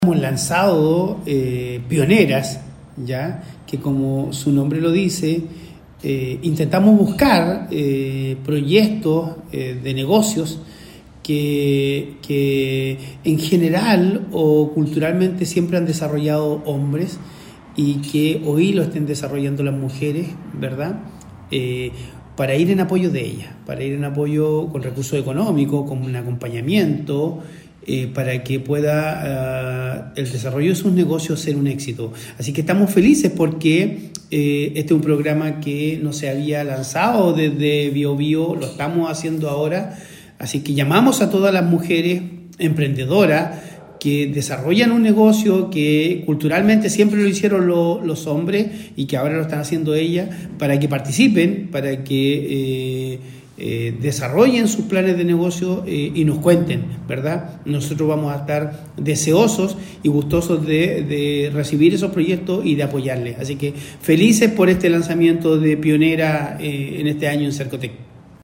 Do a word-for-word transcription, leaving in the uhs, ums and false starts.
Hemos lanzado eh, pioneras, ya que como su nombre lo dice, eh, intentamos buscar eh, proyectos eh, de negocios que, que en general o culturalmente siempre han desarrollado hombres y que hoy lo estén desarrollando las mujeres, ¿verdad? Eh, para ir en apoyo de ellas, para ir en apoyo con recursos económicos, con un acompañamiento, Eh, para que pueda uh, el desarrollo de sus negocios ser un éxito. Así que estamos felices porque eh, este es un programa que no se había lanzado desde Bio Bio, lo estamos haciendo ahora, así que llamamos a todas las mujeres emprendedoras que desarrollan un negocio que culturalmente siempre lo hicieron lo, los hombres y que ahora lo están haciendo ellas, para que participen, para que eh, Eh, desarrollen sus planes de negocio eh, y nos cuenten, ¿verdad? Nosotros vamos a estar deseosos y gustosos de, de recibir esos proyectos y de apoyarles. Así que felices por este lanzamiento de Pionera eh, en este año en Cercotec.